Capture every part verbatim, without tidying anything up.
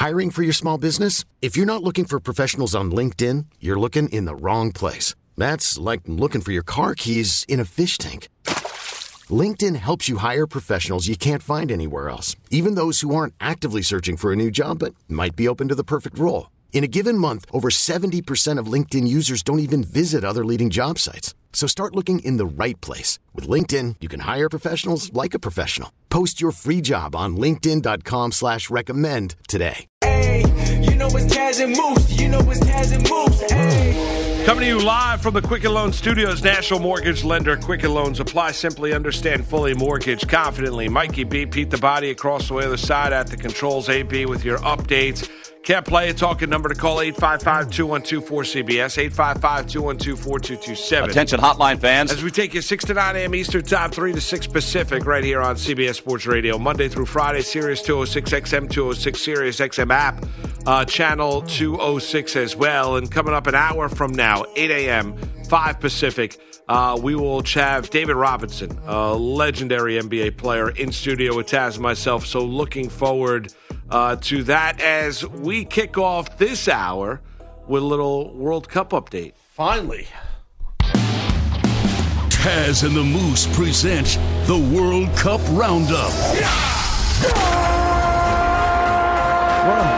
Hiring for your small business? If you're not looking for professionals on LinkedIn, you're looking in the wrong place. That's like looking for your car keys in a fish tank. LinkedIn helps you hire professionals you can't find anywhere else, even those who aren't actively searching for a new job but might be open to the perfect role. In a given month, over seventy percent of LinkedIn users don't even visit other leading job sites. So start looking in the right place. With LinkedIn, you can hire professionals like a professional. Post your free job on linkedin.com slash recommend today. Hey, you know it's Taz and Moose. You know it's Taz and Moose. Hey. Coming to you live from the Quicken Loans Studios, National Mortgage Lender. Quicken Loans apply simply, understand fully, mortgage confidently. Mikey B, Pete the Body across the way other side at the controls. A B with your updates. Can't play a talking number to call eight five five, two one two, four C B S, eight five five, two one two, four two two seven. Attention hotline fans. As we take you six to nine a.m. Eastern Time, three to six Pacific, right here on C B S Sports Radio. Monday through Friday, Sirius two oh six X M, two oh six Sirius X M app, uh, channel two oh six as well. And coming up an hour from now, eight a.m., five Pacific, uh, we will have David Robinson, a legendary N B A player, in studio with Taz and myself. So looking forward Uh, to that as we kick off this hour with a little World Cup update. Finally. Taz and the Moose present the World Cup Roundup. Well,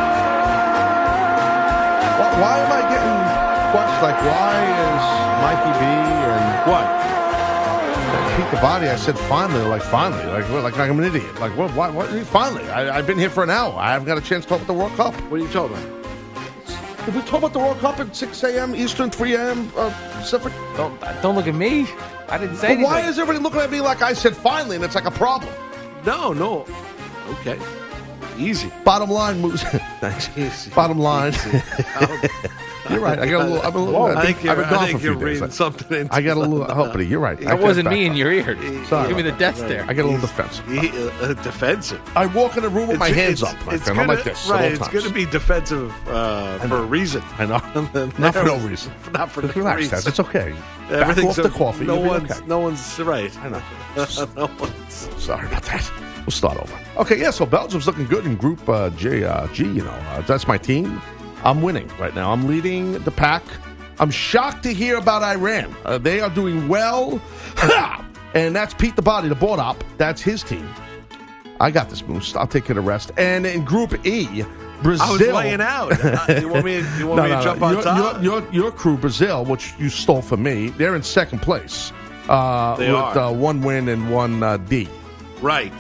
why am I getting questions like, why is Mikey B and What? Pete the Body? I said finally, like finally, like like, like I'm an idiot. Like what? Why? what finally, I, I've been here for an hour. I haven't got a chance to talk about the World Cup. What are you talking about? Did we talk about the World Cup at six a.m. Eastern, three a.m. Uh, Pacific? Don't don't look at me. I didn't say But anything. why is everybody looking at me like I said finally, and it's like a problem? No, no. Okay. Easy. Bottom line, moves. Thanks. Easy. Bottom line. Easy. You're right. I got a little. I'm a little. I I've think been, you're, I've been I gone think for a few you're days. reading something into I got a little. Hopefully, you're right. That wasn't me in your ear. Sorry. Give me the death stare. I get a little defensive. He, uh, defensive. I walk in the room with my It's- hands it's- up, my it's friend. I'm gonna- like this. at Right, all it's times. going to be defensive uh, for a reason. I know. Not for no reason. Not for no Relax, reason. Taz. It's okay. Back Everything's off the coffee. No You'll be one's, okay. no one's right. I know. no one's. Sorry about that. We'll start over. Okay, yeah, so Belgium's looking good in Group uh, G, uh, G, you know. Uh, that's my team. I'm winning right now. I'm leading the pack. I'm shocked to hear about Iran. Uh, they are doing well. And that's Pete the Body, the board op. That's his team. I got this, Moose. I'll take care of the rest. And in Group E, Brazil. I was laying out. Uh, you want me, you want no, me no, to no. jump on your, top? Your, your, your crew, Brazil, which you stole from me, they're in second place. Uh, They with are. Uh, one win and one uh, D. Right.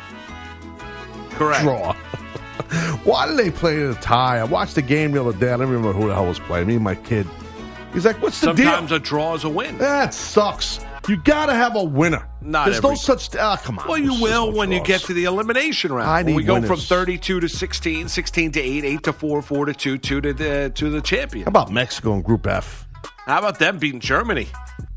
Correct. Draw. Why did they play the tie? I watched the game the other day. I don't remember who the hell was playing. Me and my kid. He's like, what's the Sometimes deal? a draw is a win. That sucks. You got to have a winner. Not There's no every- such... Ah, come on. Well, you There's will no when you draws. get to the elimination round. I When need we go winners. from thirty-two to sixteen, sixteen to eight, eight to four, four to two, two to the to the champion. How about Mexico in Group F? How about them beating Germany?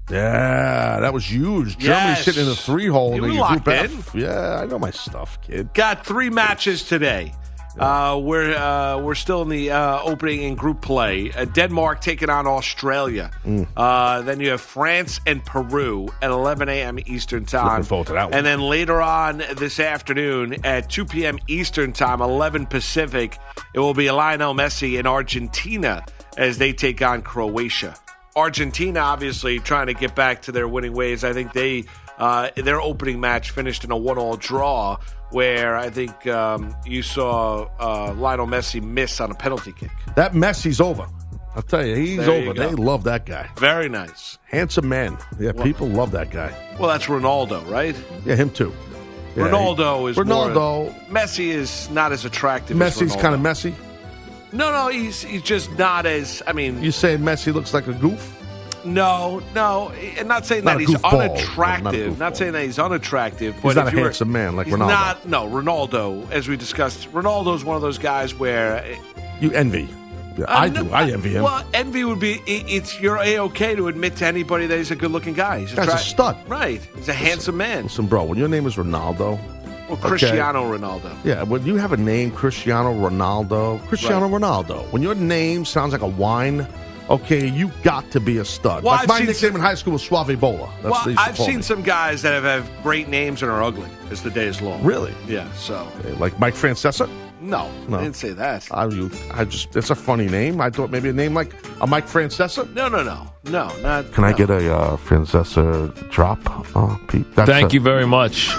Yeah, that was huge. Germany Yes. sitting in the three-hole You in were Group locked F. Yeah, I know my stuff, kid. Got three matches today. Uh, we're uh, we're still in the uh, opening in group play. Uh, Denmark taking on Australia. Mm. Uh, then you have France and Peru at eleven a.m. Eastern time. Looking forward to that one. And then later on this afternoon at two p.m. Eastern time, eleven Pacific, it will be Lionel Messi and Argentina as they take on Croatia. Argentina obviously trying to get back to their winning ways. I think they uh, their opening match finished in a one-all draw, where I think um, you saw uh, Lionel Messi miss on a penalty kick. That Messi's over. I'll tell you, he's There you over. go. They love that guy. Very nice. Handsome man. Yeah, Well- people love that guy. Well, that's Ronaldo, right? Yeah, him too. Yeah, Ronaldo he- is Ronaldo. More, Messi is not as attractive. as Messi's Ronaldo. kind of messy. No, no, he's he's just not as. I mean, You say Messi looks like a goof? no, no. I'm not saying Not that a he's goofball. Not a unattractive. Not, goofball. saying that he's unattractive. But not if a you were- handsome man like he's Ronaldo. Not, no, Ronaldo, as we discussed, Ronaldo's one of those guys where You envy. Yeah, Uh, I no, do. I envy him. Well, envy would be it, it's you're a okay to admit to anybody that he's a good-looking guy. He's Guy's a tra- stud. right? He's a handsome man. Listen, bro, when your name is Ronaldo, Well, Cristiano Ronaldo. yeah, when you have a name, Cristiano Ronaldo, Cristiano Ronaldo, when your name sounds like a wine, okay, you got to be a stud. Well, like I've my seen nickname some- in high school was Suave Bola. That's what they Well, used to I've call seen me. some guys that have, have great names and are ugly as the day is long. Really? Yeah. So Like Mike Francesa? No, No. I didn't say that. I, you, I just, it's a funny name. I thought maybe a name like a Mike Francesa. No, no, no. No, not. Can I no. get a uh, Francesa drop, uh, Pete? That's Thank a- you very much.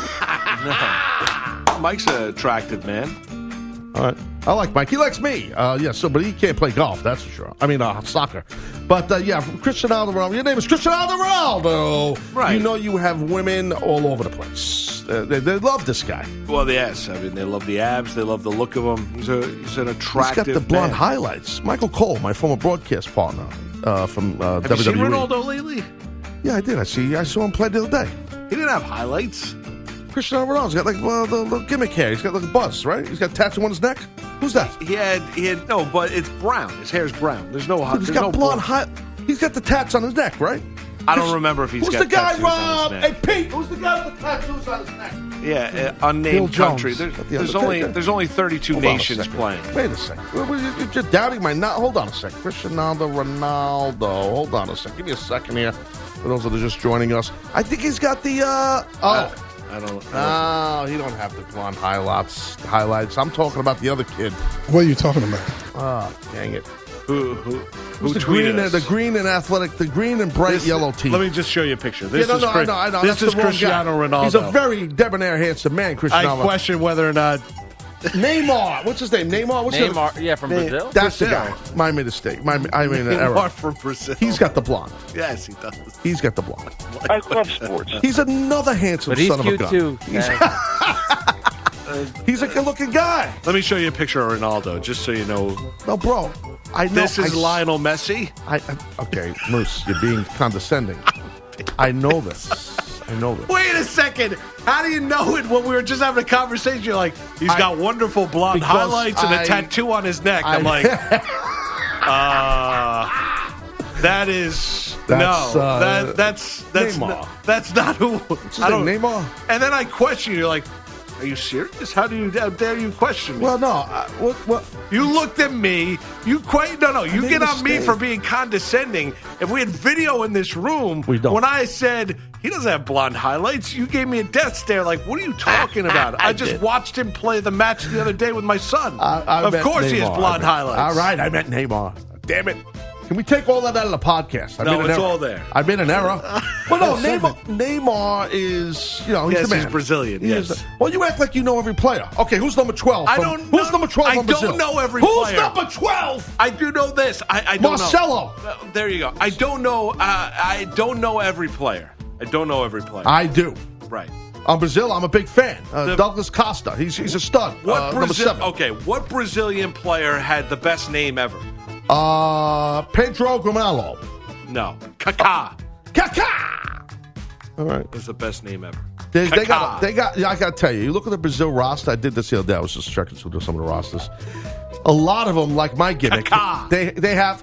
Mike's an attractive man. All right. I like Mike. He likes me. Uh, yeah, so, but he can't play golf, that's for sure. I mean, uh, soccer. But, uh, yeah, from Cristiano Ronaldo. Your name is Cristiano Ronaldo. Right. You know you have women all over the place. Uh, they, they love this guy. Well, yes. I mean, they love the abs. They love the look of him. He's a he's an He's attractive got the blonde man. highlights. Michael Cole, my former broadcast partner uh, from uh, Have W W E. you seen Ronaldo lately? Yeah, I did. I see. I saw him play the other day. He didn't have highlights. Cristiano Ronaldo's got like uh, the, the gimmick hair. He's got like a buzz, right? He's got a tattoo on his neck. Who's that? He had he had no, but it's brown. His hair's brown. There's no. Dude, he's there's got no blonde high. He's got the tats on his neck, right? I don't remember if he's Who's got the guy, tattoos on Rob? his Hey, neck. Pete. Who's the guy with the tattoos on his neck? Yeah, uh, unnamed Bill Jones. country. There's, At the there's Undertaker. only there's only thirty-two Hold on a nations second. playing. Wait a second. Well, well, You're just doubting my. No, hold on a second. Cristiano Ronaldo. Hold on a second. Give me a second here. For those that are just joining us, I think he's got the. Uh, oh. I don't. No, I he don't have the blonde highlights. Highlights. I'm talking about the other kid. What are you talking about? Ah, dang it. don't, who who who Who's the tweeted green, us? and, the green and athletic, the green and bright This- yellow teeth. Let me just show you a picture. Yeah, This no, is no, I Chris- know, I know. This That's is the wrong Cristiano guy. Ronaldo. He's a very debonair, handsome man, Cristiano. I question whether or not Neymar. What's his name? Neymar. What's his Neymar, yeah, from Name- Brazil. That's the Brazil. guy. My mistake. My, I mean, an Neymar error. from Brazil. He's got the blonde. Yes, he does. He's got the blonde. I love sports. He's another handsome But he's son of a cute gun. too. He's, Yeah. he's a good-looking guy. Let me show you a picture of Ronaldo, just so you know. No, bro. I know. This is I, Lionel Messi. I, I, okay, Moose, you're being condescending. I know this. I know this. Wait a second. How do you know it when we were just having a conversation? You're like, he's I- got wonderful blonde because highlights and a I- tattoo on his neck. I'm I- like, uh, that is That's, no, uh, that that's that's Neymar. n- that's not who. his I don't, name, Neymar? And then I question you. You're like, are you serious? How do you how dare you question me? Well, no. I, what, what? You looked at me. You quite no no. You made get a on me mistake. for being condescending. If we had video in this room, We don't. when I said he doesn't have blonde highlights, you gave me a death stare. Like, what are you talking about? I, just did. watched him play the match the other day with my son. I, I of meant course, he has Neymar. blonde I meant- highlights. All right, I meant Neymar. Damn it. Can we take all that out of the podcast? I No, made an it's error. all there. I made an error. Well, no, Neymar, Neymar is, you know, he's Yes, the man. he's Brazilian, He is yes. the- well, you act like you know every player. Okay, who's number twelve? I from- don't Who's know- number twelve I from don't Brazil? know every Who's player. number twelve? I do know this. I, I don't Marcelo. know. Uh, There you go. I don't know. Uh, I don't know every player. I don't know every player. I do. right. On Brazil, I'm a big fan. Uh, The- Douglas Costa. He's he's a stud. What uh, number Brazil? seven. Okay. What Brazilian player had the best name ever? Uh, Pedro Gramalo. No. Kaká Kaká. All right. is the best name ever. They, they Kaká. got, they got. Yeah, I got to tell you. You look at the Brazil roster. I did this the other day. I was just checking through some of the rosters. A lot of them, like my gimmick, Kaká. they they have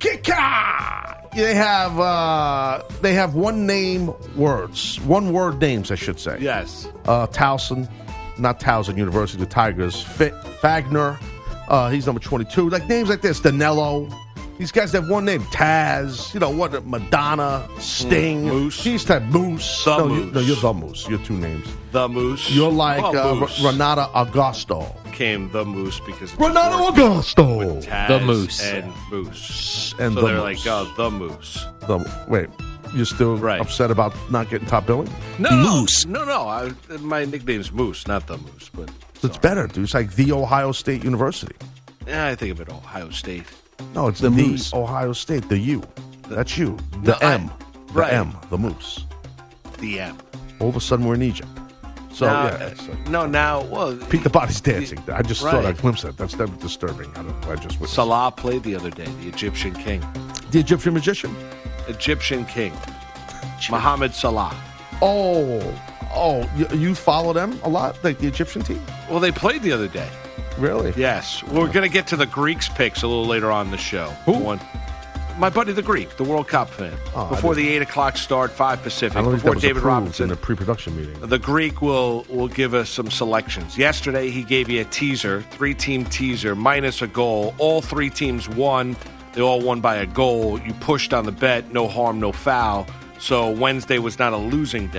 Kaká. They have uh, they have one name words, one word names, I should say. Yes. Uh, Towson, not Towson University, the Tigers. F- Fagner, uh, he's number twenty-two. Like names like this, Danilo. These guys have one name. Taz, you know what? Madonna, Sting, Mm, Moose. These type Moose. The no, You, Moose. no, you're the Moose. You're two names. The Moose. You're like Well, uh, Moose R- Renata Augusto. Came the Moose because it's Renata short Augusto. Taz The Moose. and Moose. And so the they're Moose. like, oh, the Moose. The- wait, you're still Right. upset about not getting top billing? No, Moose. No, no. I, my nickname's Moose, not the Moose. But It's sorry. better, dude. It's like the Ohio State University. Yeah, I think of it Ohio State. No, it's the, The Moose. Ohio State. The U. That's you. The No, I- M. The right. M. The Moose. The M. All of a sudden, we're in Egypt. So, now, yeah. it's like- no, now, well, Pete the Body's dancing. I just Right. thought I glimpsed that. That's that was disturbing. I don't know. I just witnessed. Salah played the other day, the Egyptian king. The Egyptian magician? Egyptian king. Mohammed Salah. Oh. Oh, you, you follow them a lot? Like the Egyptian team? Well, they played the other day. Really? Yes. We're going to get to the Greeks picks a little later on in the show. Who? One, my buddy the Greek, the World Cup fan. Oh, I Before didn't- the eight o'clock start, five Pacific. I don't think Before that was David approved Robinson. in the pre-production meeting. The Greek will will give us some selections. Yesterday, he gave you a teaser, three-team teaser, minus a goal. All three teams won. They all won by a goal. You pushed on the bet, no harm, no foul. So Wednesday was not a losing day.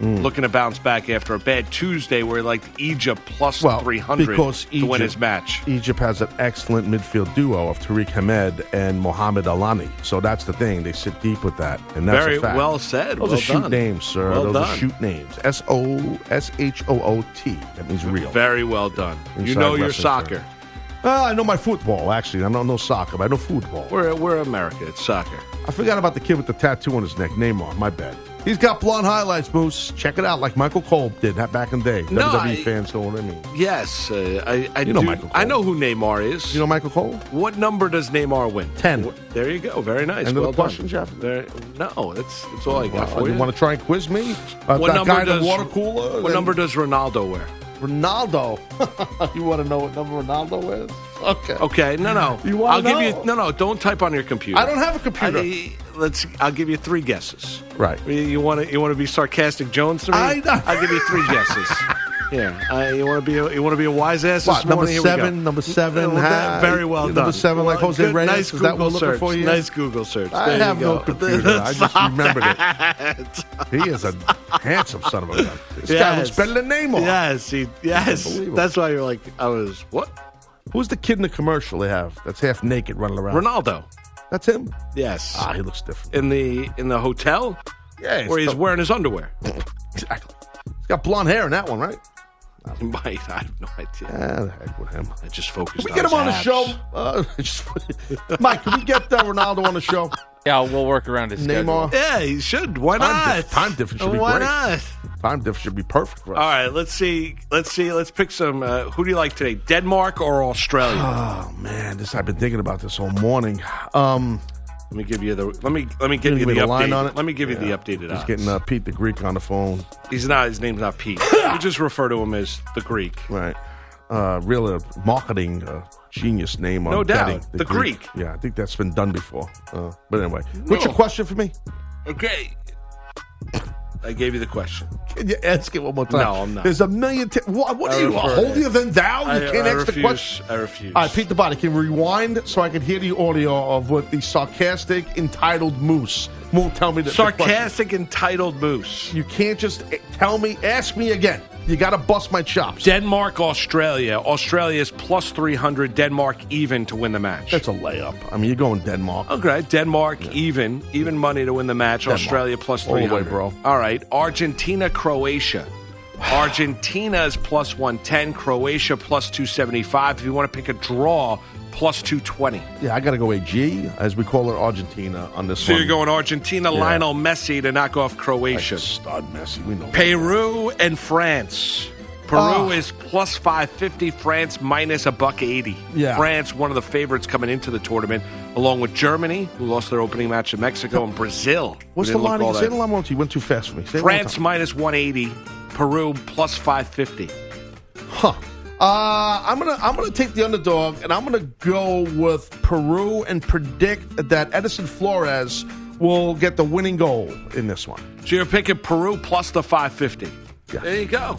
looking to bounce back after a bad Tuesday where he liked Egypt plus Well, three hundred because to win Egypt- his match. Egypt has an excellent midfield duo of Tariq Hamed and Mohamed Alani. So that's the thing. They sit deep with that. And that's Very a fact. well said. Those Well are shoot done. names, sir. Well Those done. are shoot names. S O S H O O T. That means real. Very well done. you Inside know your wrestling, soccer. sir. Well, I know my football, actually. I don't know soccer, but I know football. We're, we're America. It's soccer. I forgot about the kid with the tattoo on his neck. Neymar, my bad. He's got blonde highlights, Moose. Check it out, like Michael Cole did that back in the day. No, W W E I- fans know what I mean. Yes. Uh, I, I, You know do- Michael Cole. I know who Neymar is. You know Michael Cole? What number does Neymar win? Ten. Wh- There you go. Very nice. End of well the question, done. Jeff? There, no, that's, that's all I got Uh, for you you. want to try and quiz me? Uh, what that number guy in does the water cooler? What Then- number does Ronaldo wear? Ronaldo. You want to know what number Ronaldo is? Okay. Okay, no, no. You wanna I'll give know? you no, no. Don't type on your computer. I don't have a computer. I- let's. I'll give you three guesses. Right. You want to? You want to be sarcastic, Jones? To me? I know. I'll give you three guesses. Yeah. Uh, you want to be? A, you want to be a wise ass What, this number morning? Here we go. seven? Number seven? Uh, well, that- ha- very well number done. seven, like Well, Jose good, Reyes? Nice Is that Google what we're looking search. for you? Nice Google search. I There you have no go. computer. I just Stop remembered it. that. He is a handsome son of a gun. This guy looks Yes. better than Neymar. Yes, he, yes. Unbelievable. That's why you're like, I was what? Who's the kid in the commercial they have that's half naked running around? Ronaldo. That's him? Yes. Ah, he looks different. in the in the hotel Yeah, where he's still- wearing his underwear. Exactly. He's got blonde hair in that one, right? He might. I have no idea. Ah, the heck with him. I just focused Can we on get him on the his show? abs. Uh, just- Mike, can we get uh, Ronaldo on the show? Yeah, we'll work around his schedule. Neymar? Yeah, he should. Why Time not? dif- time difference should be Why great. not? Time difference should be perfect for us. All right, let's see. Let's see. Let's pick some. Uh, who do you like today? Denmark or Australia? Oh man, this I've been thinking about this all morning. Um, let me give you the. Let me let me give Give you me the the update. line on it? Let me give you Yeah. the updated He's odds. getting uh, Pete the Greek on the phone. He's not. His name's not Pete. You just refer to him as the Greek. Right. Uh, really a marketing uh, genius name on No doubt. getting The Greek. Yeah, I think that's been done before. Uh, but anyway, what's No. your question for me? Okay. I gave you the question. Can you ask it one more time? No, I'm not. There's a million. T- what what I are you, a refer- holier than thou? You I, can't I ask refuse. the question. I refuse. All right, Pete the Body, can you rewind so I can hear the audio of what the sarcastic, entitled moose won't tell me the the question. Sarcastic, entitled moose. You can't just eh, tell me, ask me again. You got to bust my chops. Denmark, Australia. Australia's plus three hundred. Denmark even to win the match. That's a layup. I mean, you're going Denmark. Okay, Denmark even, even money to win the match. Denmark. Australia plus All the three way, hundred. bro. All right, Argentina, Croatia. Argentina's plus one ten. Croatia plus two seventy five. If you want to pick a draw, plus two twenty. Yeah, I got to go A G, as we call her, Argentina, on this So one. you're going Argentina, Yeah. Lionel Messi to knock off Croatia. Like stud Messi, we know. Peru and France. Peru Oh. is plus five fifty. France minus a buck eighty. Yeah. France, one of the favorites coming into the tournament, along with Germany, who lost their opening match to Mexico, and Brazil. who What's the didn't look line? all Say that- the line one. You went too fast for me. Say it one France time. minus one eighty. Peru plus five fifty. Huh. Uh, I'm gonna I'm gonna take the underdog, and I'm gonna go with Peru and predict that Edison Flores will get the winning goal in this one. So you're picking Peru plus the five fifty. Yeah. There you go.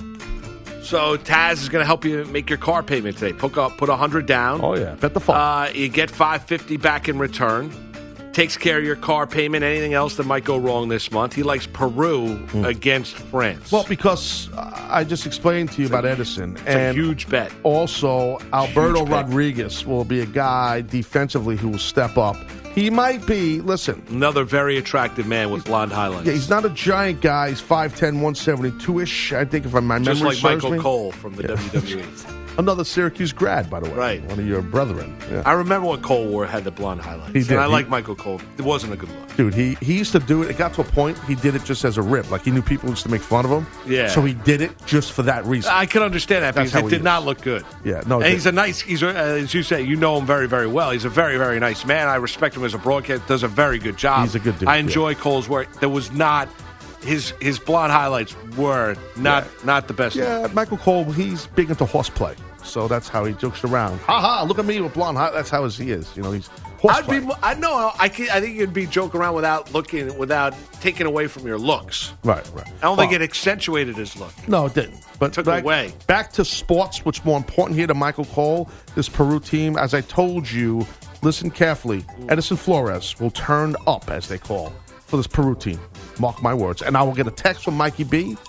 So Taz is going to help you make your car payment today. Put up, put one hundred down. Oh yeah, bet the phone. Uh, you get five fifty back in return. Takes care of your car payment. Anything else that might go wrong this month? He likes Peru against France. well, because uh, I just explained to you about Edison, it's and a huge bet. also Alberto Huge pick. Rodriguez will be a guy defensively who will step up. He might be. Listen, Another very attractive man with blonde highlights. yeah, he's not a giant guy. He's five ten, one seventy-two-ish. I think if my memory just like serves Michael me. Cole from the W W E. Another Syracuse grad, by the way. Right. One of your brethren. Yeah. I remember when Cole wore had the blonde highlights. He did. And I He- like Michael Cole. It wasn't a good look. Dude, he, he used to do it. It got to a point, he did it just as a rip. Like, he knew people used to make fun of him. Yeah. So he did it just for that reason. I can understand that That's because how it he did is. not look good. Yeah, no, it And he's a didn't. nice. He's a, uh, as you say, you know him very, very well. He's a very, very nice man. I respect him as a broadcast. Does a very good job. He's a good dude, I yeah. enjoy Cole's work. There was not his his blonde highlights were not not the best. Yeah, Michael Cole, he's big into horseplay. So that's how he jokes around. Ha ha, look at me with blonde hair. That's how he is. You know, he's I'd horseplay. be. mo- I know. I can, I think you'd be joking around without looking, without taking away from your looks. Right, right. I don't think Well, it accentuated his look. No, it didn't. But Took back, away. Back to sports, what's more important here to Michael Cole, this Peru team. As I told you, listen carefully. Edison Flores will turn up, as they call, for this Peru team. Mark my words. And I will get a text from Mikey B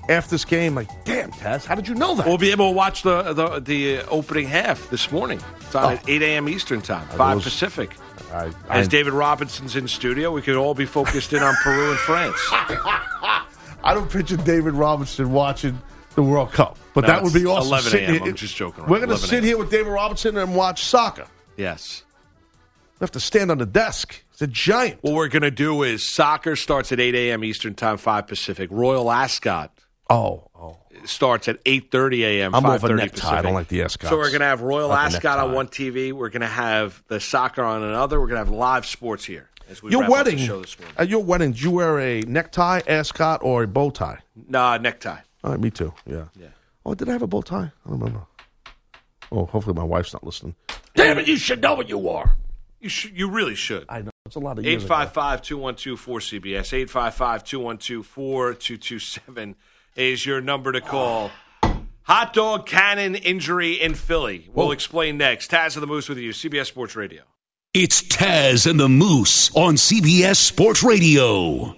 after this game, like, damn, Taz, how did you know that? We'll be able to watch the the, the uh, opening half this morning. It's on Oh. at eight a.m. Eastern time, five was- Pacific. I, I, As David Robinson's in studio, we could all be focused in on Peru and France. I don't picture David Robinson watching the World Cup, but No, that would be it's awesome. eleven Sit a.m. here- I'm just joking around. We're going to eleven sit a.m. here with David Robinson and watch soccer. Yes. We have to stand on the desk. It's a giant. What we're going to do is soccer starts at eight a.m. Eastern time, five Pacific. Royal Ascot Oh, oh. starts at eight thirty a.m., I'm more five of a thirty necktie. Pacific. I don't like the Ascots. So we're going to have Royal I like the Ascot on necktie. one T V. We're going to have the soccer on another. We're going to have live sports here. As we Your wrap up the wedding, show this morning. at your wedding, did you wear a necktie, ascot, or a bow tie? Nah, necktie. All right, me too. Yeah. Yeah. Oh, did I have a bow tie? I don't remember. Oh, hopefully my wife's not listening. Damn it, you should know what you are. You should. You really should. I know. It's a lot of years eight ago. five five, two one two, four C B S. eight five five, two one two, four two two seven is your number to call. Hot dog cannon injury in Philly. We'll Whoa. explain next. Taz of the Moose with you, C B S Sports Radio. It's Taz and the Moose on C B S Sports Radio.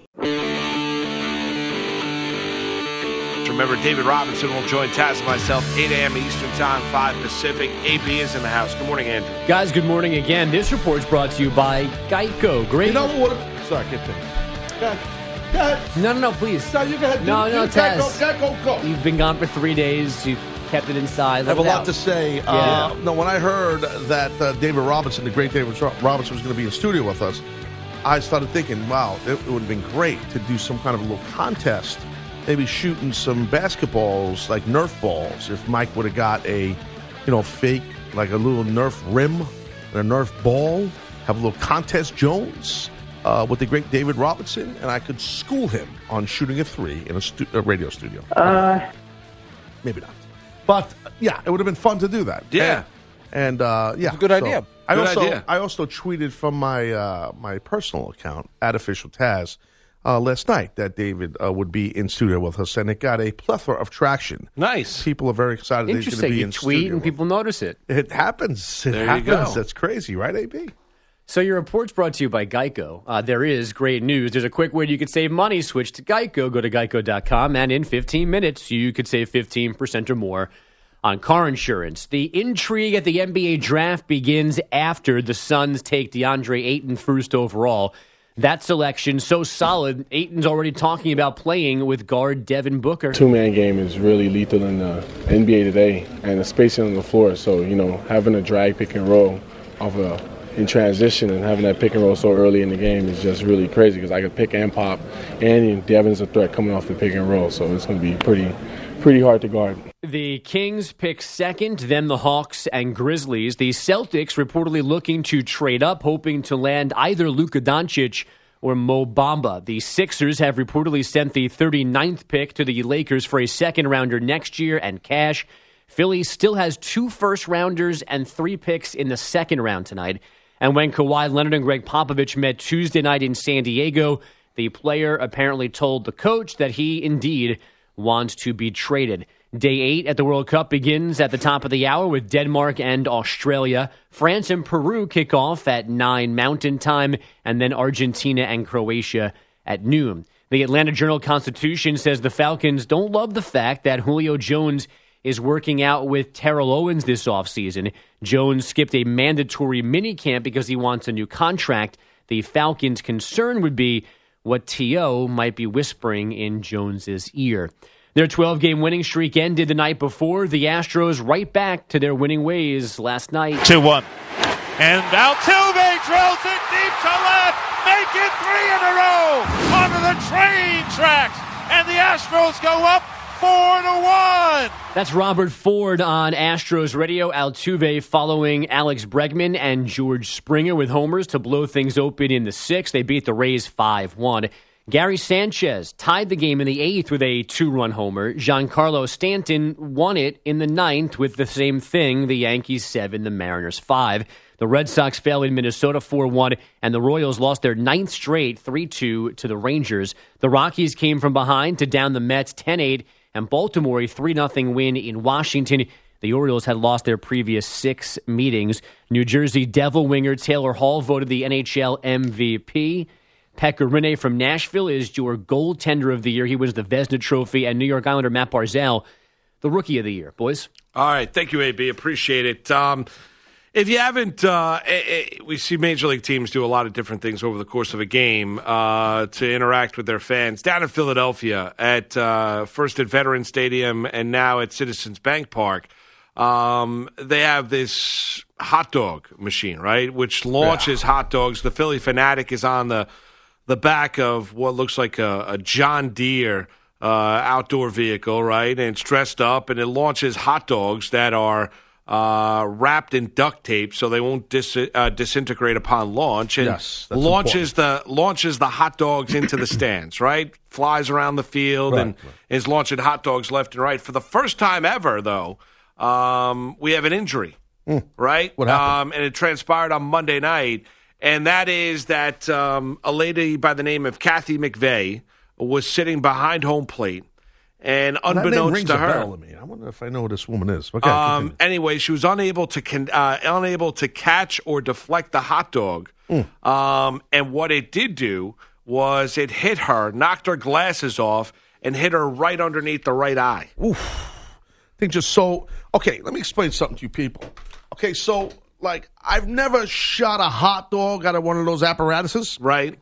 Remember, David Robinson will join Taz and myself, eight a.m. Eastern Time, five Pacific. A B is in the house. Good morning, Andrew. Guys, good morning again. This report's brought to you by Geico. Great. You know what? Sorry, I can't think. Go ahead. Go ahead. No, no, no, please. No, you go ahead. No, You- no, you gotta Taz. Go, gotta go, go. You've been gone for three days. You've kept it inside. I have a Let it lot out. to say. Yeah. Uh, no, when I heard that uh, David Robinson, the great David Robinson, was going to be in studio with us, I started thinking, wow, it, it would have been great to do some kind of a little contest, maybe shooting some basketballs, like Nerf balls, if Mike would have got a, you know, fake, like a little Nerf rim and a Nerf ball, have a little contest, Jones, uh, with the great David Robinson, and I could school him on shooting a three in a, stu- a radio studio. Uh, Maybe not. But, yeah, it would have been fun to do that. Yeah. And, and uh, yeah. It's a good so idea. I Good also, idea. I also tweeted from my uh, my personal account, at Official Taz, uh, last night that David uh, would be in studio with us, and it got a plethora of traction. Nice. People are very excited that he's going to Interesting. be You in tweet studio. and people notice it. It happens. It There you happens. go. That's crazy, right, A B? So your report's brought to you by Geico. Uh, there is great news. There's a quick way you could save money. Switch to Geico. Go to geico dot com, and in fifteen minutes, you could save fifteen percent or more on car insurance. The intrigue at the N B A draft begins after the Suns take DeAndre Ayton first overall. That selection so solid, Ayton's already talking about playing with guard Devin Booker. Two-man game is really lethal in the N B A today, and the spacing on the floor. So, you know, having a drag pick and roll off a, in transition and having that pick and roll so early in the game is just really crazy because I could pick and pop, and Devin's a threat coming off the pick and roll. So it's going to be pretty, pretty hard to guard. The Kings pick second, then the Hawks and Grizzlies. The Celtics reportedly looking to trade up, hoping to land either Luka Doncic or Mo Bamba. The Sixers have reportedly sent the thirty-ninth pick to the Lakers for a second-rounder next year and cash. Philly still has two first-rounders and three picks in the second round tonight. And when Kawhi Leonard and Greg Popovich met Tuesday night in San Diego, the player apparently told the coach that he indeed wants to be traded. Day eight at the World Cup begins at the top of the hour with Denmark and Australia. France and Peru kick off at nine Mountain Time, and then Argentina and Croatia at noon. The Atlanta Journal-Constitution says the Falcons don't love the fact that Julio Jones is working out with Terrell Owens this offseason. Jones skipped a mandatory minicamp because he wants a new contract. The Falcons' concern would be what T O might be whispering in Jones's ear. Their twelve-game winning streak ended the night before. The Astros right back to their winning ways last night. two one. And Altuve drills it deep to left. Make it three in a row onto the train tracks. And the Astros go up four to one. That's Robert Ford on Astros radio. Altuve following Alex Bregman and George Springer with homers to blow things open in the sixth. They beat the Rays five one. Gary Sanchez tied the game in the eighth with a two-run homer. Giancarlo Stanton won it in the ninth with the same thing. The Yankees seven, the Mariners five. The Red Sox fell in Minnesota four one, and the Royals lost their ninth straight three two to the Rangers. The Rockies came from behind to down the Mets ten eight, and Baltimore a three nothing win in Washington. The Orioles had lost their previous six meetings. New Jersey Devil winger Taylor Hall voted the N H L M V P. Pekka Rinne from Nashville is your goaltender of the year. He wins the Vezina Trophy. And New York Islander Matt Barzal, the Rookie of the Year. Boys? All right. Thank you, A B. Appreciate it. Um, if you haven't, uh, we see Major League teams do a lot of different things over the course of a game uh, to interact with their fans. Down in Philadelphia, at uh, first at Veterans Stadium and now at Citizens Bank Park, um, they have this hot dog machine, right, which launches yeah. hot dogs. The Philly Fanatic is on the the back of what looks like a, a John Deere uh, outdoor vehicle, right, and it's dressed up, and it launches hot dogs that are uh, wrapped in duct tape so they won't dis- uh, disintegrate upon launch, and yes, launches important. the launches the hot dogs into the stands, right, flies around the field, right, and right. is launching hot dogs left and right. For the first time ever, though, um, we have an injury. Mm. Right? What happened? Um, and it transpired on Monday night, and that is that um, a lady by the name of Kathy McVeigh was sitting behind home plate, and well, unbeknownst to her, to me. I wonder if I know who this woman is. Okay, um, anyway, she was unable to con- uh, unable to catch or deflect the hot dog, mm. um, and what it did do was it hit her, knocked her glasses off, and hit her right underneath the right eye. Oof! I think just so. Okay, let me explain something to you people. Okay, so, like, I've never shot a hot dog out of one of those apparatuses. Right.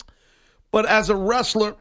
But as a wrestler,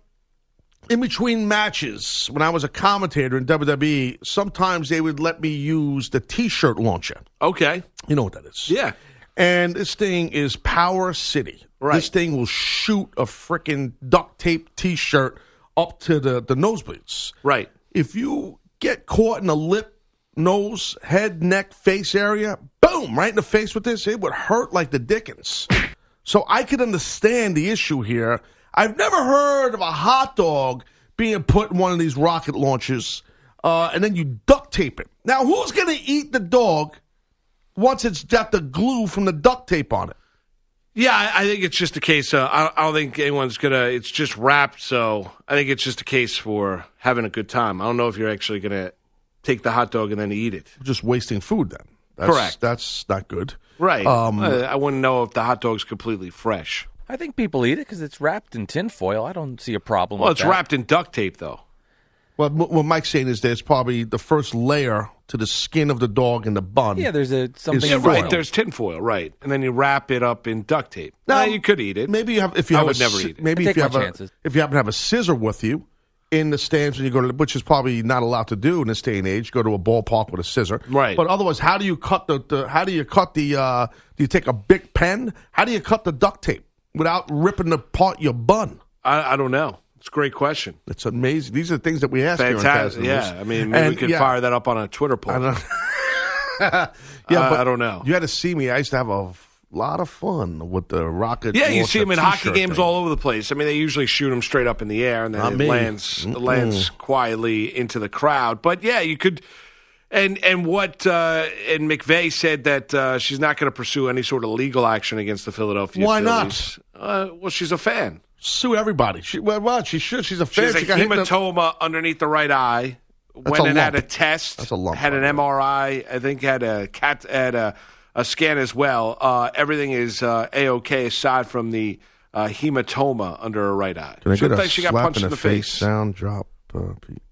in between matches, when I was a commentator in W W E, sometimes they would let me use the T-shirt launcher. Okay. You know what that is. Yeah. And this thing is Power City. Right. This thing will shoot a freaking duct tape T-shirt up to the, the nosebleeds. Right. If you get caught in the lip, nose, head, neck, face area, boom, right in the face with this, it would hurt like the dickens. So I could understand the issue here. I've never heard of a hot dog being put in one of these rocket launchers, uh, and then you duct tape it. Now, who's going to eat the dog once it's got the glue from the duct tape on it? Yeah, I, I think it's just a case. Uh, I, I don't think anyone's going to, it's just wrapped, so I think it's just a case for having a good time. I don't know if you're actually going to take the hot dog and then eat it. Just wasting food then. That's, Correct. That's not good. Right. Um, I, I wouldn't know if the hot dog's completely fresh. I think people eat it because it's wrapped in tinfoil. I don't see a problem Well, with it's that. wrapped in duct tape, though. Well, what Mike's saying is there's probably the first layer to the skin of the dog in the bun. Yeah, there's a something. Yeah, in right. foil. There's tinfoil, right, and then you wrap it up in duct tape. Now, Now you could eat it. Maybe you have if you I have would a, never eat it. Maybe I if take you my have a, chances. if you happen to have a scissor with you in the stands when you go to, which is probably not allowed to do in this day and age, go to a ballpark with a scissor. Right. But otherwise, how do you cut the, the how do you cut the uh, do you take a big pen? How do you cut the duct tape without ripping apart your bun? I, I don't know. It's a great question. It's amazing. These are the things that we ask Fantastic. here on Taz Yeah, I mean, maybe And, we could yeah. fire that up on a Twitter poll. I don't, yeah, Uh, but I don't know. You had to see me. I used to have a lot of fun with the rocket. Yeah, you launcher see them in hockey T-shirt games thing. all over the place. I mean, they usually shoot them straight up in the air, and then Not it me. lands Mm-mm. lands quietly into the crowd. But yeah, you could. And and what uh, and McVeigh said that uh, she's not going to pursue any sort of legal action against the Philadelphia Why Phillies. not? Uh, well, she's a fan. Sue everybody. She, well, what? She should. She's a She fan. has a She got hit in the- hematoma underneath the right eye. That's Went a and had a lump. test. That's a lump, Had by an the way. M R I. I think had a cat had a, a scan as well. Uh, everything is uh, a-okay aside from the uh, hematoma under her right eye. Can I So get it's a like she got slap punched in in the the face, face. sound drop? Uh, Pete?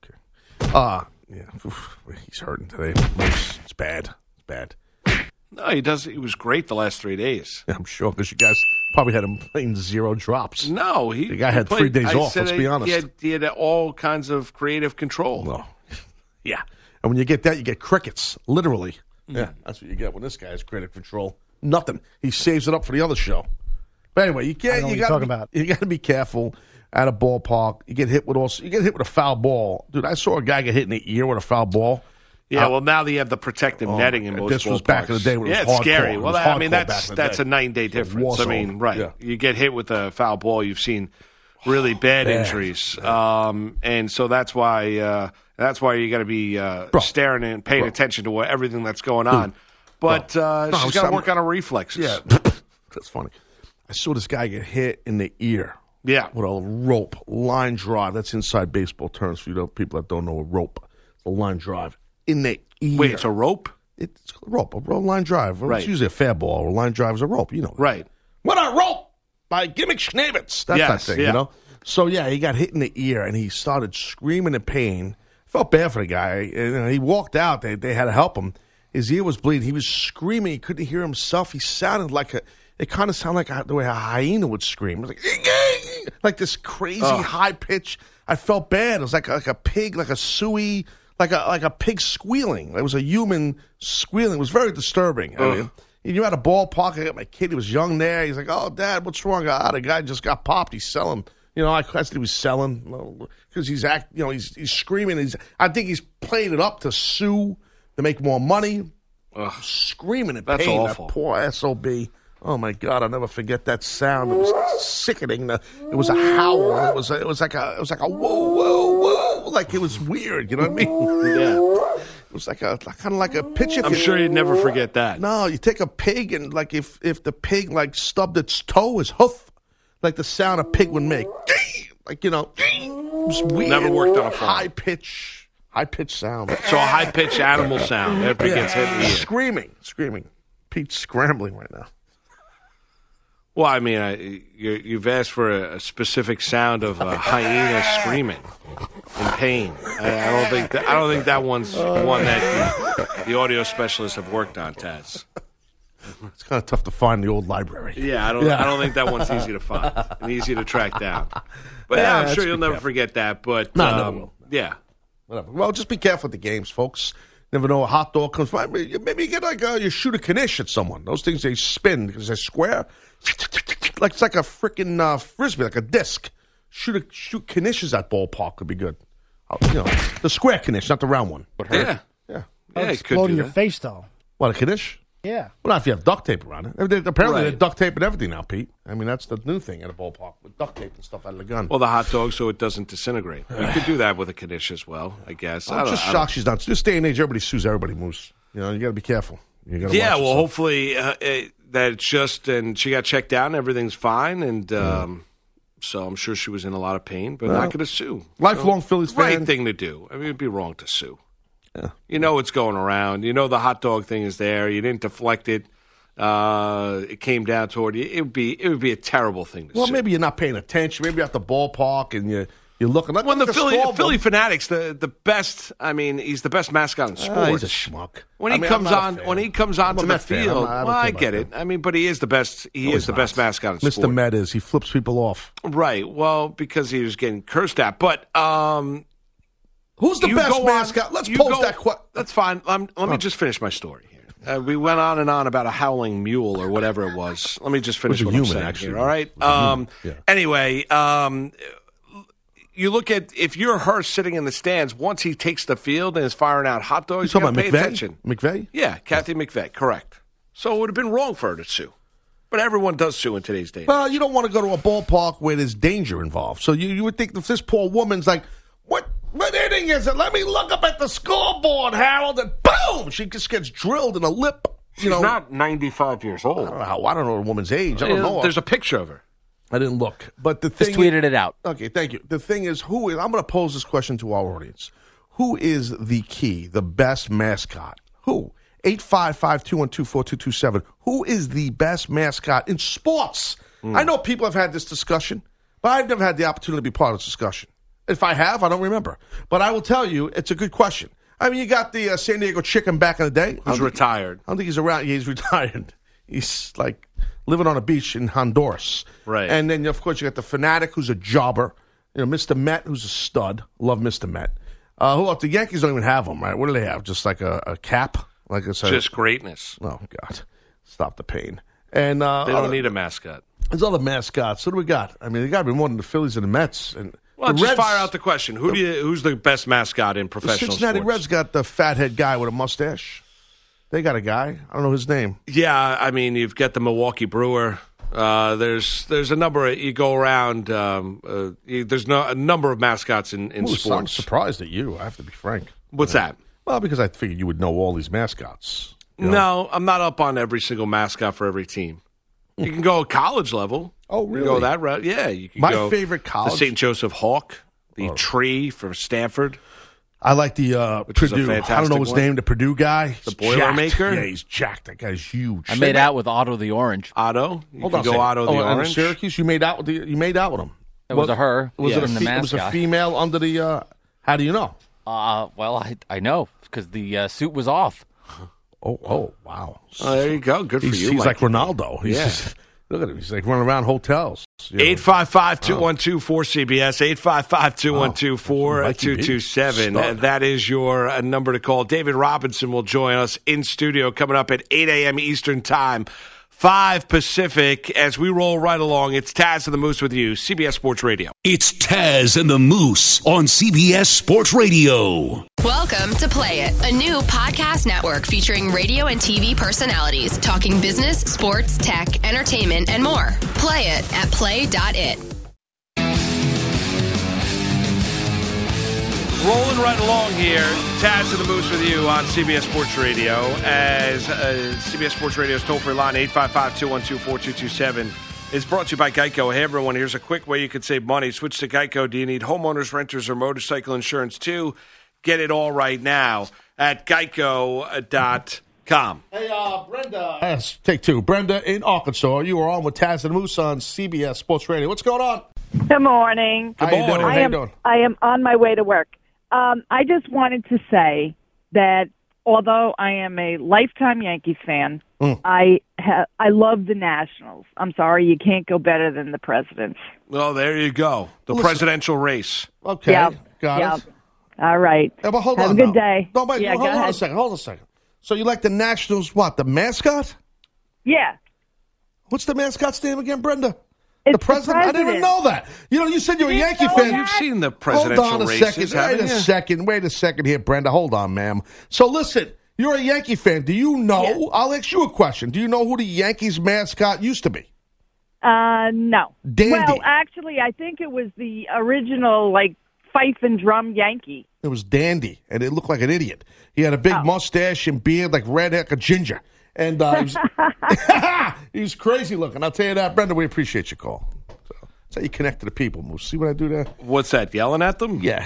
Okay. Ah, yeah. Oof, he's hurting today. It's, it's bad. It's bad. No, he does. He was great the last three days. Yeah, I'm sure because you guys probably had him playing zero drops. No, he The guy he had played- three days I off, said let's he- be honest. He had, he had all kinds of creative control. Well, yeah. And when you get that, you get crickets, literally. Yeah, that's what you get when this guy has creative control. Nothing. He saves it up for the other show. But anyway, you I can't. know You what you're got talking about. You got to be careful at a ballpark. You get hit with also. You get hit with a foul ball, dude. I saw a guy get hit in the ear with a foul ball. Yeah, Uh, well, now they have the protective Oh, netting in my- most this was ballparks. back in the day when it was yeah, it's hardcore. scary. It Well, was I mean, hardcore that's back in the that's day. a nine day It's a war difference. I zone. mean, right? Yeah. You get hit with a foul ball, you've seen really bad, Bad. injuries, um, and so that's why uh, that's why you got to be uh, Bro. staring and paying Bro. attention to what, everything that's going on. But uh, No, she's got to I'm- work on her reflexes. Yeah, that's funny. I saw this guy get hit in the ear. Yeah. With a rope, line drive. That's inside baseball terms for you know, people that don't know a rope. It's a line drive in the ear. Wait, it's a rope, It's a rope, a rope line drive. Right. It's usually a fair ball. A line drive is a rope. You know. that. right? What a rope! by Gimmick Schnabitz. That's Yes, that thing, yeah. you know? So, yeah, he got hit in the ear, and he started screaming in pain. Felt bad for the guy. You know, he walked out. They, they had to help him. His ear was bleeding. He was screaming. He couldn't hear himself. He sounded like a, it kind of sounded like a, the way a hyena would scream. It was like, like this crazy Ugh. high pitch. I felt bad. It was like, like a pig, like a suey, like a, like a pig squealing. It was a human squealing. It was very disturbing. I mean, you had a ballpark. I got my kid. He was young there. He's like, "Oh, Dad, what's wrong?" Ah, the guy just got popped. He's selling. You know, I said he was selling because he's act. You know, he's he's screaming. He's. I think he's playing it up to sue to make more money. Ugh. Screaming at That's pain. awful. That poor S O B. Oh my God, I'll never forget that sound. It was sickening. The, it was a howl. It was. A, it was like a. It was like a whoa, whoa, whoa. Like it was weird. You know what I mean? Yeah. It was like a kind of like a pitch. If I'm you, sure you'd never forget that. No, you take a pig and like if if the pig like stubbed its toe, his hoof, like the sound a pig would make, like you know, it was weird. Never worked on a farm. High pitch, high pitch sound. So a high pitched animal sound after it Yeah. gets hit in the ear. Screaming, screaming. Pete's scrambling right now. Well, I mean, I, you, you've asked for a, a specific sound of a hyena screaming in pain. I, I don't think that, I don't think that one's one that the, the audio specialists have worked on, Taz. It's kind of tough to find in the old library. Yeah, I don't. Yeah. I don't think that one's easy to find and easy to track down. But Yeah, yeah, I'm let's sure be you'll never careful. forget that. But No, um, never will. yeah, Whatever. Well, just be careful with the games, folks. Never know a hot dog comes by. Maybe you get like a, you shoot a knish at someone. Those things, they spin because they're square. Like it's like a freaking uh, frisbee, like a disc. Shoot a, shoot knishes at ballpark would be good. Oh, you know, the square knish, not the round one. yeah, Yeah. yeah. That'll It could explode do in your that. face, though. What, a knish? Yeah. Well, not if you have duct tape around it. They- Apparently, Right. they're duct tape and everything now, Pete. I mean, that's the new thing at a ballpark with duct tape and stuff out of the gun. Well, the hot dog, so it doesn't disintegrate. You could do that with a Knish as well, I guess. I I'm don't, just I don't- shocked she's not. This day and age, everybody sues everybody, Moose. You know, you got to be careful. You gotta Yeah, watch well, yourself. hopefully uh, it, that it's just, and she got checked out and everything's fine, and um, so I'm sure she was in a lot of pain, but Well, not going to sue. lifelong So, Phillies fan. Right thing to do. I mean, it'd be wrong to sue. Yeah. You know what's going around. You know the hot dog thing is there. You didn't deflect it. Uh, it came down toward you. It would be it would be a terrible thing to Well, sue. maybe you're not paying attention. Maybe you're at the ballpark and you're, you're looking. Like, When the like a Philly, scoreboard. Philly Fanatics, the, the best. I mean, he's the best mascot in sports. Ah, he's a schmuck. When I he mean, comes I'm not a on, fan. when he comes I'm onto a the Met fan. I'm field, not- I don't well, care I about get it. that. I mean, but he is the best. He No, is he's the not. best mascot in Mister sport. Met is. He flips people off. Right. Well, because he was getting cursed at. But um, Who's the you best go on- mascot? Let's you pose go- that question. That's fine. Um, let me just finish my story here. Uh, we went on and on about a howling mule or whatever it was. Let me just finish It what was a I'm human, saying actually. here. All right. It was a Um, human. Yeah. Anyway, um, you look at if you're her sitting in the stands. Once he takes the field and is firing out hot You dogs, talking you about got to pay McVeigh? attention. McVeigh? Yeah, Kathy McVeigh, correct. So it would have been wrong for her to sue. But everyone does sue in today's day. Well, you don't want to go to a ballpark where there's danger involved. So you, you would think if this poor woman's like, what what inning is it? Let me look up at the scoreboard, Harold, and boom! She just gets drilled in the lip. You She's know, not ninety-five years I old. don't know how. I don't know the woman's age. I don't know. There's a picture of her. I didn't look. But the Just thing tweeted it out. Okay, thank you. The thing is, who is? I'm going to pose this question to our audience. Who is the key, the best mascot? Who? eight five five, two one two, four two two seven. Who is the best mascot in sports? Mm. I know people have had this discussion, but I've never had the opportunity to be part of this discussion. If I have, I don't remember. But I will tell you, it's a good question. I mean, you got the uh, San Diego Chicken back in the day. Who's retired? I don't think he's around. Yeah, he's retired. He's like living on a beach in Honduras. Right. And then, of course, you got the Fanatic, who's a jobber. You know, Mister Met, who's a stud. Love Mister Met. Uh, who else? The Yankees don't even have him, right? What do they have? Just like a, a cap? Like I said. Just greatness. Oh, God. Stop the pain. And uh, They don't other, need a mascot. There's other mascots. What do we got? I mean, they got to be more than the Phillies and the Mets. And Well, the just Reds, fire out the question. Who do you? Who's the best mascot in the professional Cincinnati sports? Reds got the fathead guy with a mustache. They got a guy. I don't know his name. Yeah, I mean, you've got the Milwaukee Brewer. Uh, there's there's a number of, you go around. Um, uh, you, there's no, a number of mascots in, in Ooh, so I'm sports. surprised at you. I have to be frank. What's that? Well, because I figured you would know all these mascots. you know? No, I'm not up on every single mascot for every team. You can go college level. Oh, You can really? go that route. Yeah, you can My go favorite college- the Saint Joseph Hawk, the Oh. tree from Stanford. I like the uh, Which is a Purdue. I don't fantastic know his one. name. The Purdue guy. The He's Boilermaker? Yeah, he's jacked. That guy's huge. I made out with Otto the Orange. Otto? You Hold can on a go second. Otto the oh, and Orange. Syracuse, you made out with the. You made out with him. It was a her. Was yeah, it a, and the fe- it was a mascot. female under the? Uh, how do you know? Uh, well, I I know because the uh, suit was off. Oh, oh, wow. Oh, there you go. Good for He's, you. he's like Mikey. Ronaldo. He's Yeah. just, look at him. He's like running around hotels. You know. eight five five, two one two, four C B S, eight five five, two one two, four two two seven. Stud. That is your uh, number to call. David Robinson will join us in studio coming up at eight a.m. Eastern Time, five Pacific, as we roll right along. It's Taz and the Moose with you, C B S Sports Radio. It's Taz and the Moose on C B S Sports Radio. Welcome to Play It, a new podcast network featuring radio and T V personalities talking business, sports, tech, entertainment, and more. Play it at play dot it. Rolling right along here, Taz and the Moose with you on C B S Sports Radio. As uh, C B S Sports Radio's toll-free line, eight five five, two one two, four two two seven, is brought to you by Geico. Hey, everyone, here's a quick way you can save money. Switch to Geico. Do you need homeowners, renters, or motorcycle insurance too? Get it all right now at geico dot com. Hey, uh, Brenda. Yes, take two. Brenda in Arkansas. You are on with Taz and Moose on C B S Sports Radio. What's going on? Good morning. How you doing? I How you am, doing? I am on my way to work. Um, I just wanted to say that although I am a lifetime Yankees fan, Mm. I ha- I love the Nationals. I'm sorry, you can't go better than the Presidents. Well, there you go. The Listen. presidential race. Okay, Yep, got yep. it. All right. Yeah, but hold Have on a good now. day. No, but Yeah, hold go on a ahead. second. Hold on a second. So you like the Nationals, what, the mascot? Yeah. What's the mascot's name again, Brenda? It's the president? I didn't even know that. You know, you said you're a You Yankee know fan. that? You've seen the presidential Hold on a races, second. haven't Wait a you? second. Wait a second here, Brenda. Hold on, ma'am. So listen, you're a Yankee fan. Do you know? Yes. I'll ask you a question. Do you know who the Yankees mascot used to be? Uh, no. Dandy. Well, actually, I think it was the original, like, fife and drum Yankee. It was Dandy, and it looked like an idiot. He had a big Oh. mustache and beard, like red like a ginger. And uh, he, was, he was crazy looking. I'll tell you that, Brenda. We appreciate your call. So, that's how you connect to the people, Moose. See what I do there? What's that, yelling at them? Yeah.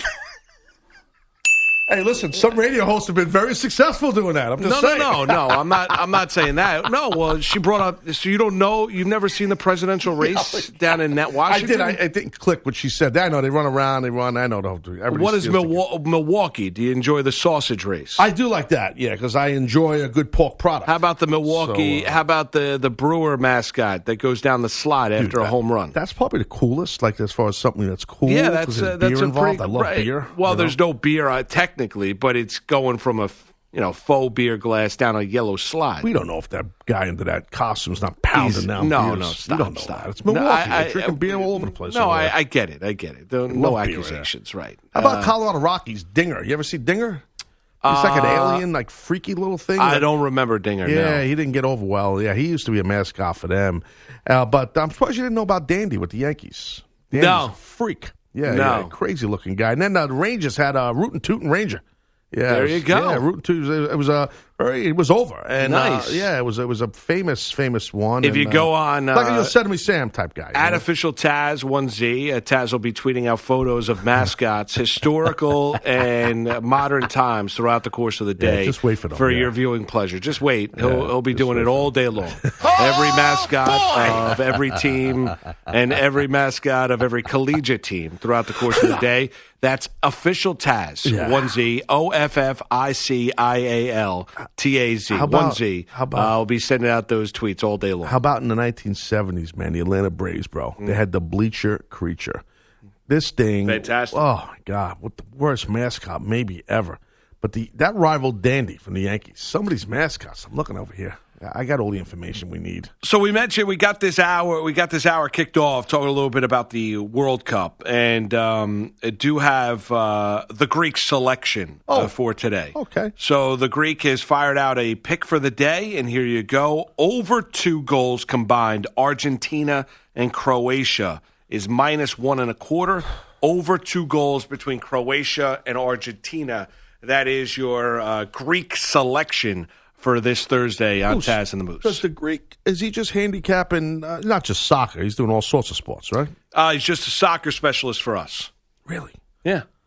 Hey, listen, some radio hosts have been very successful doing that. I'm just No, saying. no, no, no. I'm not. I'm not saying that. No. Well, she brought up. So you don't know. You've never seen the presidential race down in Net I Washington. did. I, I didn't click what she said. I know they run around. They run. I know. Everybody What is steals the- Milwaukee, Milwaukee? Do you enjoy the sausage race? I do like that. Yeah, because I enjoy a good pork product. How about the Milwaukee? So, uh, how about the the Brewer mascot that goes down the slide after Dude, a that- home run? That's probably the coolest. Like as far as something that's cool. Yeah, 'cause that's there's uh, that's beer a involved. pretty. I love right. beer. Well, you know? there's no beer uh, technically, but it's going from a f- you know faux beer glass down a yellow slide. We don't know if that guy into that costume's not pounding He's- down no, beers. no, We stop, don't know stop. that. It's No, Milwaukee. I- I- They're drinking beer all over the place. No, over I, there. I get it. I get it. There- Love no beer there. accusations, right? How about Uh, Colorado Rockies? Dinger. You ever see Dinger? He's like an Uh, alien, like freaky little thing. I that- don't remember Dinger. Yeah, no. he didn't get over well. Yeah, he used to be a mascot for them. Uh, but I'm surprised you didn't know about Dandy with the Yankees. Dandy's No. a freak. Yeah, No. yeah, crazy looking guy. And then uh, the Rangers had a uh, Rootin' Tootin' Ranger. Yeah, There it was- you go. Yeah, Rootin' Tootin'. It was a very. It was over. And Nice. uh, yeah, it was. It was a famous, famous one. If and, you go uh, on, like a uh, Yosemite Sam type guy. you At know? official Taz one Z, uh, Taz will be tweeting out photos of mascots, historical and uh, modern times throughout the course of the Yeah, day. just wait for them, yeah. your viewing pleasure. Just wait. He'll, Yeah, he'll be just doing wait it for all day long. Every mascot of every team and every mascot of every collegiate team throughout the course of the day. That's official Taz Yeah. one Z, O F F I C I A L T A Z How about- one Z. how about- I'll be sending out those tweets all day long. How about in the nineteen seventies, man? The Atlanta Braves, bro. They had the Bleacher Creature. This thing, Fantastic. Oh my God, what the worst mascot maybe ever. But the that rivaled Dandy from the Yankees. Some of these mascots. I'm looking over here. I got all the information we need. So we mentioned we got this hour. We got this hour kicked off talking a little bit about the World Cup, and um, I do have uh, the Greek selection uh, Oh. for today. Okay. So the Greek has fired out a pick for the day, and here you go: over two goals combined. Argentina and Croatia is minus one and a quarter. Over two goals between Croatia and Argentina. That is your uh, Greek selection for this Thursday on Moose, Taz and the Does Moose. the Greek, is he just handicapping, uh, not just soccer, he's doing all sorts of sports, right? Uh, he's just a soccer specialist for us. Really? Yeah.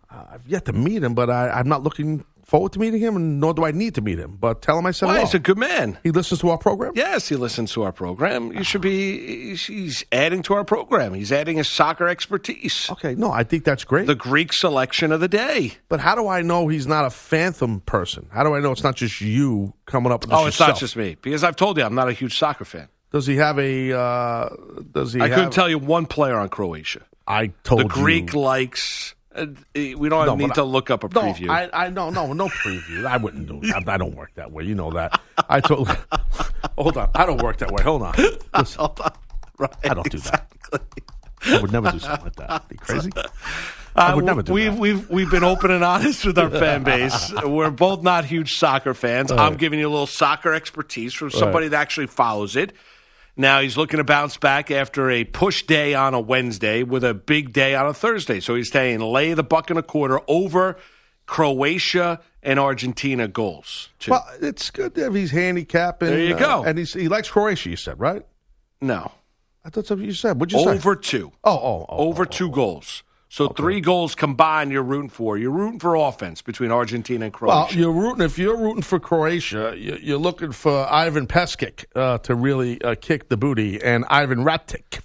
Uh, I've yet to meet him, but I, I'm not looking forward to meeting him, and nor do I need to meet him. But tell him I said Why? hello. He's a good man. He listens to our program? Yes, he listens to our program. You should be, he's, he's adding to our program. He's adding his soccer expertise. Okay, no, I think that's great. The Greek selection of the day. But how do I know he's not a phantom person? How do I know it's not just you coming up with this Oh, it's yourself? not just me. Because I've told you, I'm not a huge soccer fan. Does he have a, uh, does he I have... couldn't tell you one player on Croatia. I told the you. The Greek likes... Uh, we don't No, need but to I- look up a No, preview. I, I no, no, no preview. I wouldn't do that. I, I don't work that way. You know that. I told. Hold on. I don't work that way. Hold on. Listen, Hold on. Right, I don't do exactly. that. I would never do something like that. Are you crazy? Uh, I would never do we've, that. We've, we've been open and honest with our fan base. We're both not huge soccer fans. Right. I'm giving you a little soccer expertise from somebody Right. that actually follows it. Now he's looking to bounce back after a push day on a Wednesday with a big day on a Thursday. So he's saying lay the buck and a quarter over Croatia and Argentina goals. Too. Well, it's good if he's handicapping. There you uh, go. and he's, he likes Croatia. You said right? No, I thought that's what you said. What'd you say? over two. Oh, oh, oh over oh, two oh. goals. So three goals combined. You're rooting for. You're rooting for offense between Argentina and Well, Croatia. you're rooting. If you're rooting for Croatia, you- you're looking for Ivan Peskic uh, to really uh, kick the booty, and Ivan Ratic.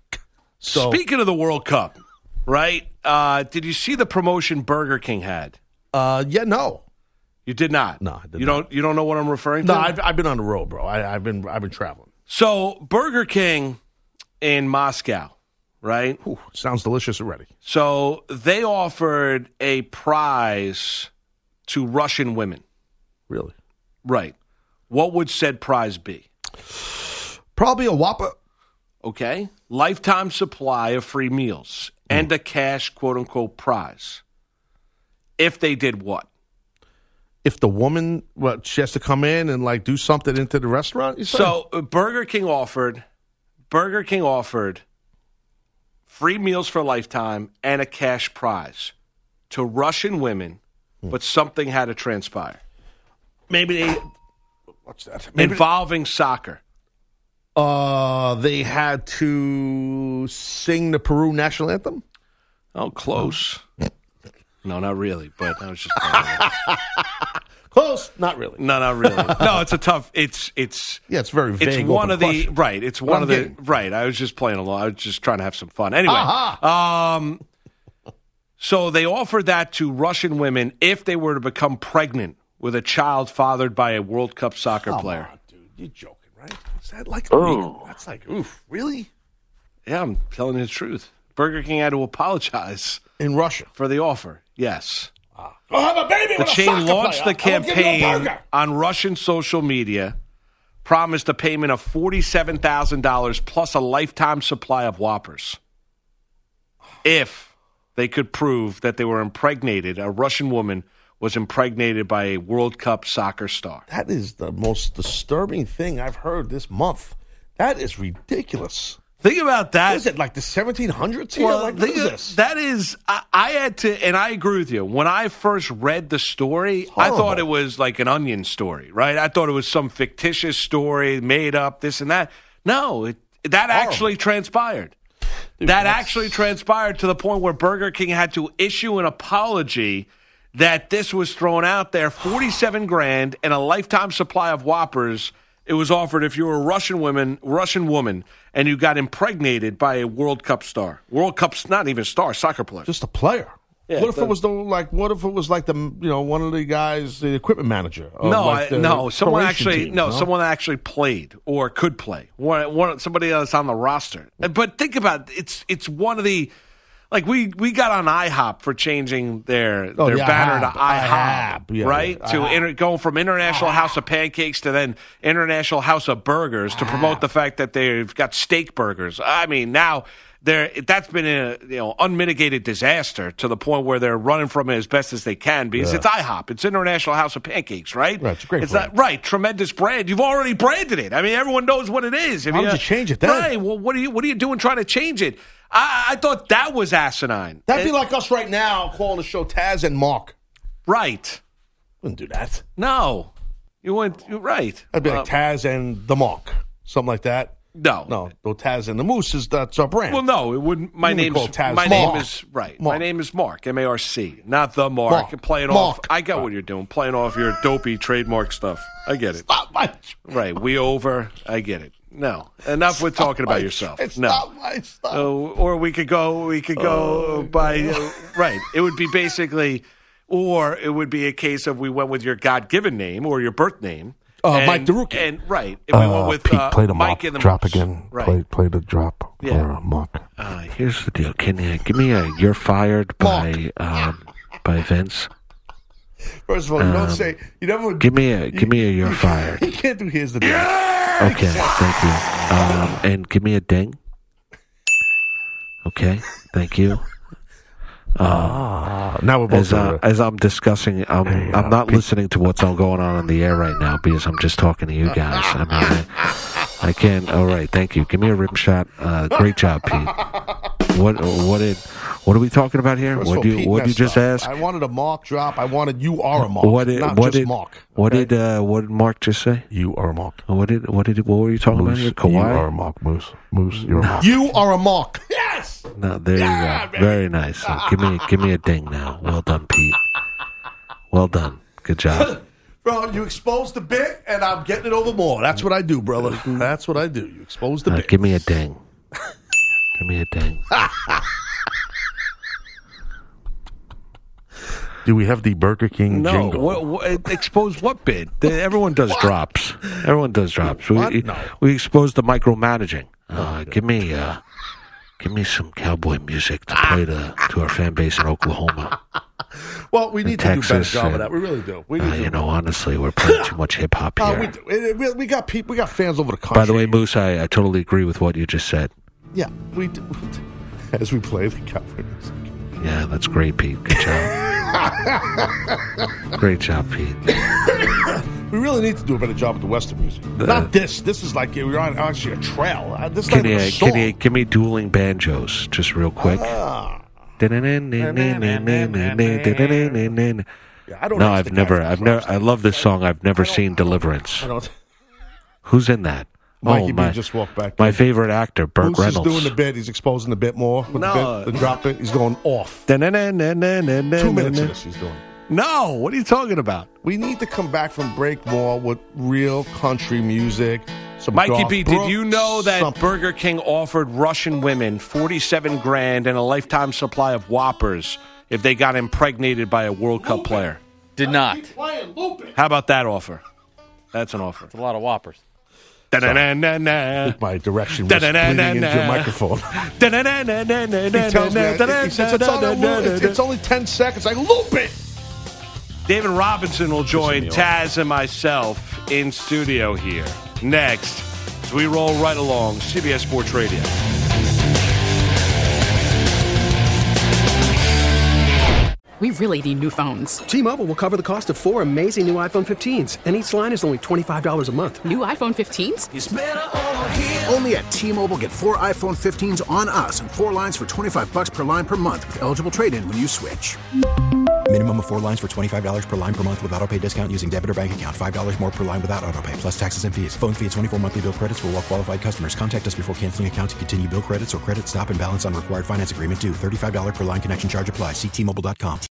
So, Speaking of the World Cup, right? Uh, did you see the promotion Burger King had? uh, yeah, no, You did not. No, I did you not. don't. You don't know what I'm referring to. no, I've, I've been on the road, bro. I, I've been, I've been traveling. So Burger King in Moscow, right? Ooh, sounds delicious already. So they offered a prize to Russian women. Really, Right. What would said prize be? probably a Whopper. Okay. Lifetime supply of free meals and a cash quote unquote prize. If they did what? If the woman, what, she has to come in and like do something into the restaurant. You say? So uh, Burger King offered Burger King offered free meals for a lifetime and a cash prize to Russian women, but something had to transpire. maybe they, what's that? Maybe Involving soccer. uh, they had to sing the Peru national anthem. Oh, close. No, not really, but I was just playing. Close, not really. No, not really. No, it's a tough. It's it's Yeah, it's very vague. it's one open of the question. right. It's But one I'm of the getting- right. I was just playing along. I was just trying to have some fun. Anyway, Aha. um, so they offered that to Russian women if they were to become pregnant with a child fathered by a World Cup soccer Come player. on, dude, you're joking, right? Is that like? Oh. That's like, oof, really? Yeah, I'm telling you the truth. Burger King had to apologize In Russia for the offer. Yes. I'll have a baby The with a chain soccer launched player. the I will give you a campaign burger. on Russian social media, promised a payment of forty-seven thousand dollars plus a lifetime supply of Whoppers if they could prove that they were impregnated, a Russian woman was impregnated by a World Cup soccer star. That is the most disturbing thing I've heard this month. That is ridiculous. Think about that. What is it, like the seventeen hundreds here? Well, like, what think is of- this? that is, I, I had to, and I agree with you. When I first read the story, I horrible. thought it was like an Onion story, right? I thought it was some fictitious story made up, this and that. No, it, that actually transpired. Dude, that that's- actually transpired to the point where Burger King had to issue an apology that this was thrown out there, forty-seven grand and a lifetime supply of Whoppers. It was offered if you were a Russian woman, Russian woman, and you got impregnated by a World Cup star. World Cup's not even a star, soccer player. Just a player. Yeah, what if the- it was the like? What if it was like the you know one of the guys, the equipment manager? Of no, like I, the no, someone Croatian actually, team, no, you know? someone that actually played or could play. One, one, somebody else on the roster. But think about it, it's it's one of the. Like, we, we got on IHOP for changing their Oh, their the banner IHOP. to IHOP, IHOP. Yeah, right? yeah, to IHOP. inter, going from International House of Pancakes to then International House of Burgers to promote the fact that they've got steak burgers. I mean, now they're, that's been a you know unmitigated disaster to the point where they're running from it as best as they can because Yeah. it's IHOP. It's International House of Pancakes, right? Right, it's a great It's brand. not, right, tremendous brand. You've already branded it. I mean, everyone knows what it is. If Why would you change it then? Right. Well, what are you what are you doing trying to change it? I, I thought that was asinine. That'd be It- like us right now calling the show Taz and Mark. right. Wouldn't do that. No, you went. You're right. That'd be Uh, like Taz and the Mark, something like that. No, no, no. Taz and the Moose is that's our brand. Well, no, it wouldn't. My Wouldn't name's call Taz my Mark. name is right. Mark. My name is Mark, M A R C, not the Mark. Mark. Playing Mark. off. I get what you're doing, playing off your dopey trademark stuff. I get it. Not my, Right, we over. I get it. No, enough with talking about my- yourself. It's no. not my stuff. Uh, or we could go. We could go Oh, by uh, right. It would be basically, or it would be a case of we went with your God-given name or your birth name. Uh, and, Mike DeRucchi. And right, if we went with Pete, uh, play the Mike mock and the drop Moose. again. Right. Play, play the drop Yeah. or mock. Uh, here's the deal. Can you give me a "You're Fired" by um, by Vince? First of all, you don't Um, say you never Give me a give me a "You're Fired." You can't do here's the deal. Okay, thank you. Um, and give me a ding. Okay, thank you. Ah, now we're both As, uh, uh, as I'm discussing, I'm Hey, I'm uh, not Pete- listening to what's all going on in the air right now because I'm just talking to you guys. I mean, I, I can't. All right, thank you. Give me a rim shot. Uh, great job, Pete. What what did what are we talking about here? First of What all, do you Pete what did you messed just up. ask? I wanted a Mark drop. I wanted you are a Mark. What did not what just did Mark. what okay? did uh, what did Mark just say? you are a mock. What did what did what were you talking about Moose, here? you Kawhi? are a mock. Moose, Moose, you're a mock. You are a Mark. Yes. No, there Yeah, you go. baby. Very nice. So give me give me a ding now. Well done, Pete. Well done. Good job. Bro, you exposed the bit, and I'm getting it over more. That's what I do, brother. That's what I do. You expose the Uh, bit. give me a ding. Give me a ding. Do we have the Burger King No, jingle? what, what, expose what bid? The- Everyone does drops. Everyone does drops. What? We No. we exposed the micromanaging. Uh, give me uh, give me some cowboy music to play to to our fan base in Oklahoma. Well, we need to do a better Texas, job uh, of that. We really do. We need Uh, to. you know, honestly, we're playing too much hip hop Oh, here. we do. It- it- we got people. We got fans over the country. By the way, Moose, I, I totally agree with what you just said. yeah, we do. As we play the cowboy music. Yeah, that's great, Pete. Good job. Great job, Pete. We really need to do a better job with the Western music. Not this. This is like we're on actually a trail. Uh, This is Can not you, even a song. can you give me dueling banjos just real quick? Ah. No, Yeah, I don't ask I've the guy never, from I've the never, drums. I love this song. I've never seen Deliverance. I don't. Who's in that? Mikey oh, B my, just walked back. my in. favorite actor, Burt Moose is Reynolds. doing the bit. He's exposing the bit more. With No. the, bit, the drop it. He's going off. Two Two minutes of this he's doing. No, what are you talking about? We need to come back from break more with real country music. Some Mikey Garth B, did Brooks, you know that something. Burger King offered Russian women forty-seven grand and a lifetime supply of Whoppers if they got impregnated by a World Cup player? Did not. Keep playing, loop it. How about that offer? That's an offer. It's a lot of whoppers. Da-na-na-na-na. My direction was bleeding Da-da-da-da-da. into your microphone. Da-na-na-na-na-na-na. He tells me, I- he says, it's, on a loop. It's, it's only ten seconds. I loop it. David Robinson will join me off. Taz and myself in studio here next as we roll right along C B S Sports Radio. We really need new phones. T-Mobile will cover the cost of four amazing new iPhone fifteens, and each line is only twenty-five dollars a month. New iPhone fifteens? It's better over here. Only at T-Mobile, get four iPhone fifteens on us and four lines for twenty-five bucks per line per month with eligible trade-in when you switch. Minimum of four lines for twenty-five dollars per line per month with autopay discount using debit or bank account. five dollars more per line without autopay, plus taxes and fees. Phone fee at twenty-four monthly bill credits for well-qualified customers. Contact us before canceling account to continue bill credits or credit stop and balance on required finance agreement due. thirty-five dollars per line connection charge applies. See T Mobile dot com.